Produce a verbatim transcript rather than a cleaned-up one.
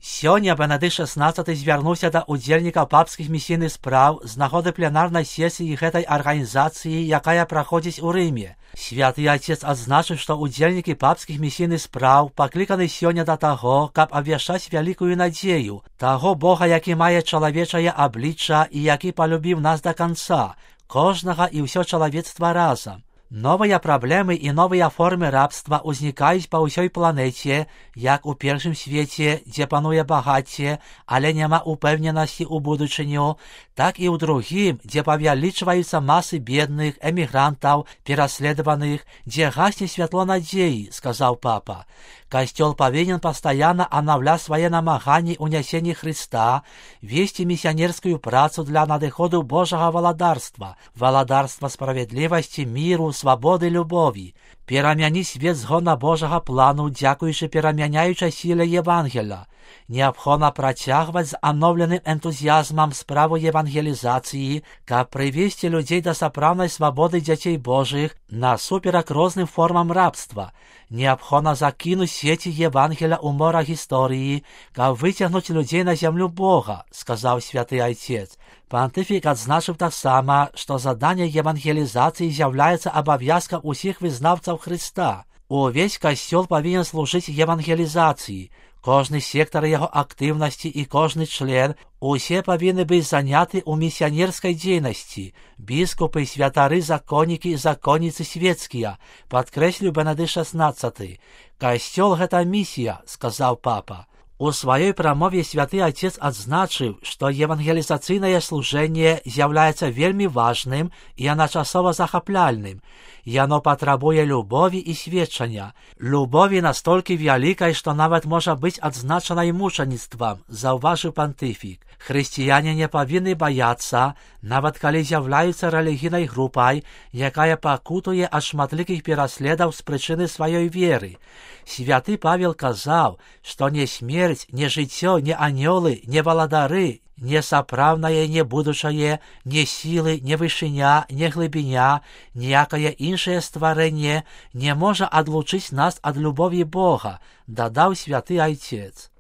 Сёння Бенедыкт шестнадцаты звярнуўся да ўдзельнікаў папскіх місійных спраў з нагоды пленарнай сесіі гэтай арганізацыі, якая праходзіць у Рыме. Святы Отец адзначыў, што ўдзельнікі папскіх місійных спраў пакліканы сёння да таго, каб абвяшчаць вялікую надзею, таго Бога, які мае чалавечае аблічча і які палюбіў нас да канца, кожнага і ўсё чалавецтва разам. Новыя праблемы і новыя формы рабства ўзнікаюць па ўсёй планеце, як у першым свеце, дзе пануе багацце, але няма упэўненасці ў будучыню, так і ў другім, дзе павялічваюцца масы бедных, эмігрантаў, пераследаваных, дзе гасне святло надзеі, сказаў папа. Касцёл павінен пастаянна анаўляць свае намаганні ў нясенні Хрыста, весці місіянерскую працу для надыходу Божага валадарства, валадарства справядлівасці, міру, свабоды, любові, перамяніць свет згодна Божага плану, дзякуючы перамяняючай сіле Евангеля. Неабходна працягваць з анноўленым энтузіязмам справу евангелізацыі, каб прывесці людзей да сапраўднай свабоды дзяцей Божых насуперак розным формам рабства. Неабходна закінуць сеці Евангеля ў мора гісторыі, каб выцягнуць людзей на зямлю Бога, сказаў святы Отец. Пантыфік адзначыў таксама, што заданне евангелізацыі з'яўляецца абавязкам усіх вызнаўцаў Хрыста. Увесь касцёл павінен служыць евангелізацыі. Кожны сектар яго актыўнасці і кожны член, усе павінны быць заняты ў місіянерскай дзейнасці. Біскупы, святары, законнікі і законніцы свецкія, падкрэсліў Бенедыкт шестнадцаты. Касцёл — гэта місія, сказаў папа. У сваёй прамове святы Отец адзначыў, што евангелізацыйнае служэнне з'яўляецца вельмі важным і адначасова захапляльным. Яно патрабуе любові і сведчання. Любові настолькі вялікай, што нават можа быць адзначанай мучаніцтвам, заўважыў пантыфік. Хрысціяне не павінны баяцца, нават калі з'яўляюцца рэлігійнай групай, якая пакутуе ад шматлікіх пераследаў з прычыны сваёй веры. Святы Павел казаў, што не смерць, не жыццё, не анёлы, не валадары, не сапраўднае, не будучае, не сілы, не вышыня, не глыбіня, ніякае іншае стварэнне не можа адлучыць нас ад любові Бога, дадаў святы Отец.